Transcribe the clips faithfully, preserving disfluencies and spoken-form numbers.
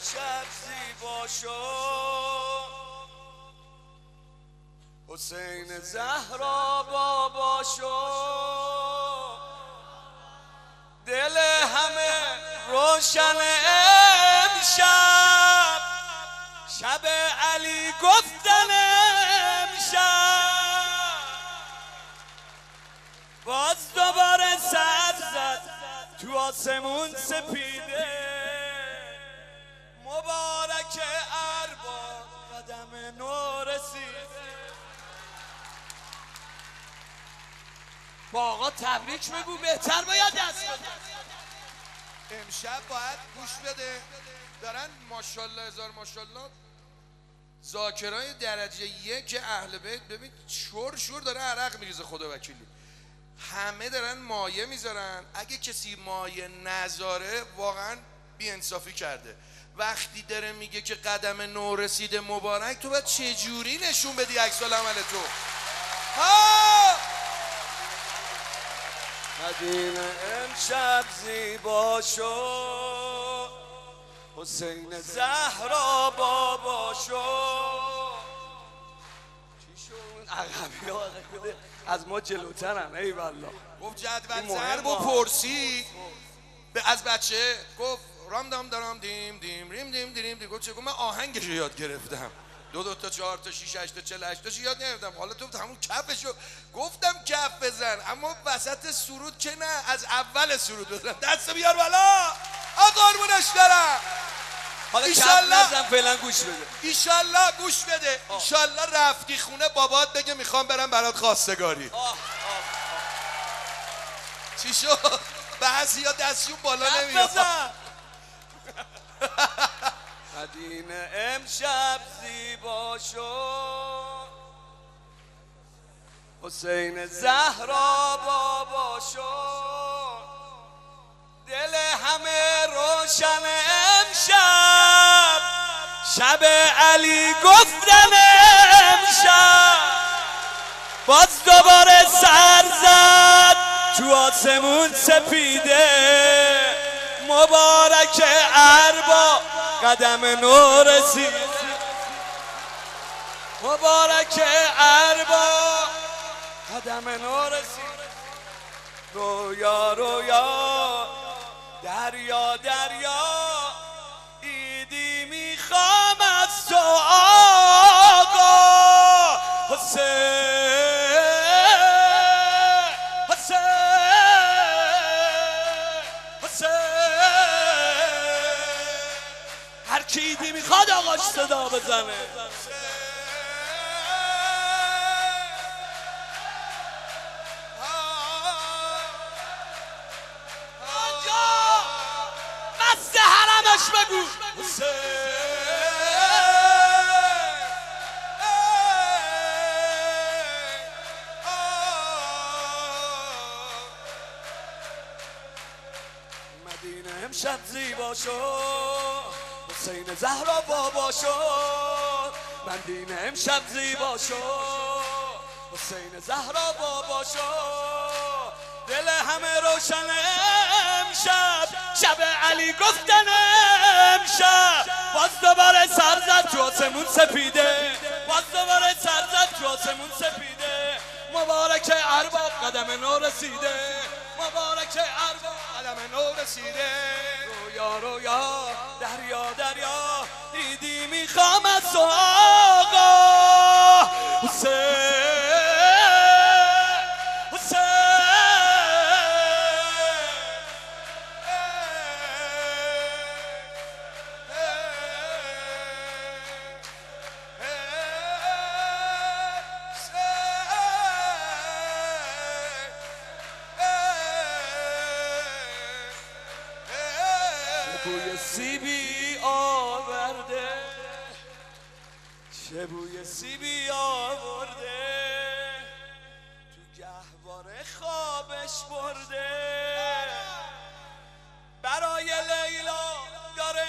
امشب زیبا شد حسین زهرا بابا شد دل همه روشن امشب شب علی گفتن امشب باز دوباره سر زد تو آسمون سپیده مبارک ارباب قدم نو رسیده. با آقا تبریک بگو بهتر باید دست بده. امشب باید گوش بده دارن ماشاءالله هزار ماشاءالله ذاکرای درجه یک اهل بیت. ببین شور شور داره عرق میریزه خدا وکیلی. همه دارن مایه میذارن. اگه کسی مایه نذاره واقعا بی‌انصافی کرده. وقتی داره میگه که قدم نو رسیده مبارک تو باید چجوری نشون بدی عکس العمل تو؟ ها مدینه امشب زیبا شد حسین زهرا بابا شد. چی شد؟ عقبی ها از ما جلوترن. ای والله گفت جدول ضرب و پرسی به از بچه گفت رام دام دارم دیم دیم ریم دیم دیم دیم. گفت چه؟ گفت من آهنگش رو یاد گرفتم. دو دو تا چهار تا شیش هشت تا چهل هشت تاشو یاد نگرفتم. حالا تو همون کفشو گفتم کف بزن اما وسط سرود که نه از اول سرود بزن. دست بیار بالا قربونش دارم. حالا کف نزن فعلا گوش بده. ایشالله گوش بده. ایشالله رفتی خونه بابات بگه میخوام برم برات خواستگاری. آه آه چی شد؟ بعضیا دستشون بالا نمیاد. مدینه امشب زیبا شد حسین زهرا بابا شد دل همه روشن امشب شب علی گفتن امشب باز دوباره سر زد تو آسمون سپیده مبارک ارباب قدم نو رسید مبارک ارباب قدم نو رسید. رویا رویا دریا دریا ایدی میخوام از تو آقا حسین هر کی ایدی میخواد آقاش صدا بزنه. آنجا مست حرمش بگو مدینه امشب زیبا شد حسین زهرا بابا شد. مدینه امشب زیبا شد حسین زهرا بابا شد دل همه روشن امشب شب علی گفتن امشب باز دوباره سر زد تو آسمون سپیده باز دوباره سر زد تو آسمون سپیده مبارک ارباب قدم نو رسیده مبارک ارباب قدم نو رسیده. رویا رویا دریا دریا دیدی میخوام از تو آقا حسین بوی سیبی آورده چه بوی سیبی آورده تو گهواره خوابش برده برای لیلا داره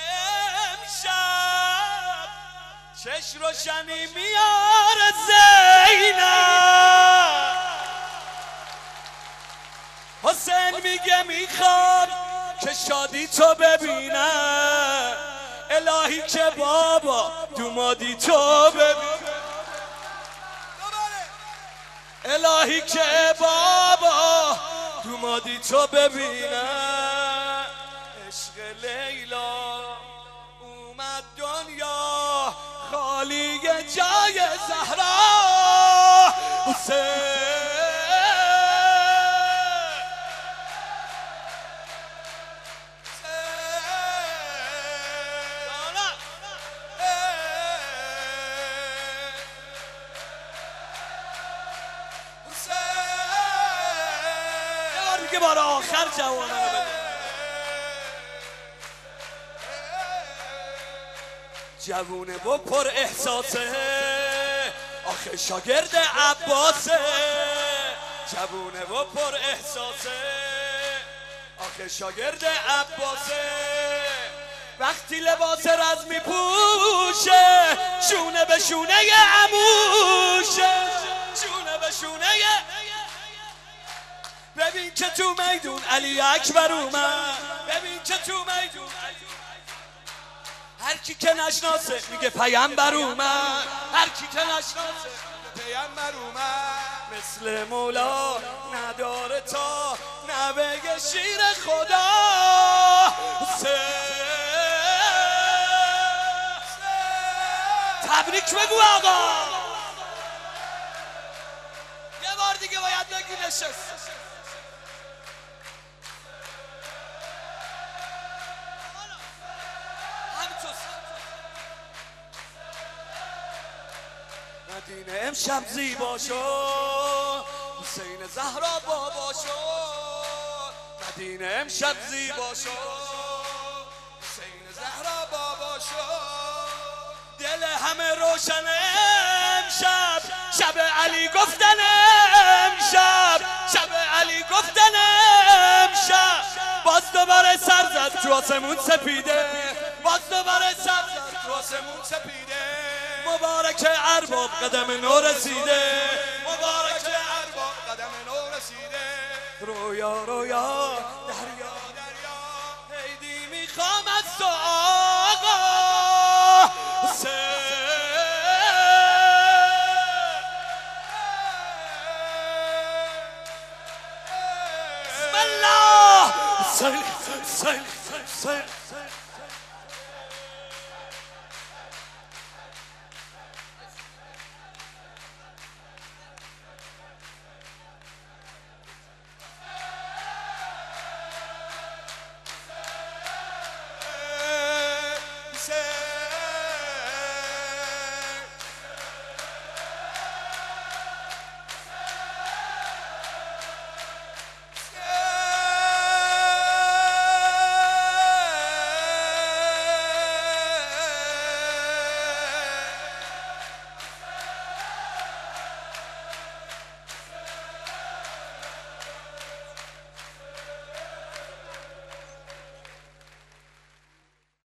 امشب چش روشنی میاره زینب حسین میگه میخوام که شادی تو ببینم الهی که بابا دومادی تو ببین، الهی که بابا دومادی تو ببینم. عشق لیلا اومد دنیا خالی جای زهرا حسین. یه بار آخر جوانه رو بده. جوونه با پر احساسه آخه شاگرد عباسه. جوونه با پر احساسه آخه شاگرد عباسه. وقتی لباس رز میپوشه شونه به شونه عموشه، شونه به شونه. ببین که تو میدون علی اکبر اومد، ببین که تو میدون هر کی که نشناسه میگه پیامبر اومد، هر کی که نشناسه پیامبر اومد. مثل مولا نداره تا نبگه شیر خدا تبریک بگو آقا. یه بار دیگه باید بگی نشست. مدینه امشب زیبا شد، حسین زهرا بابا شد. مدینه امشب زیبا شد، حسین زهرا بابا شد. دل همه روشن امشب، شب علی گفتن امشب، شب علی گفتن امشب. باز دوباره سر زد تو آسمون سپیده، باز دوباره سر زد تو آسمون سپیده. مبارک ارباب قدم نو رسیده، مبارک ارباب قدم نو رسیده. رویا رویا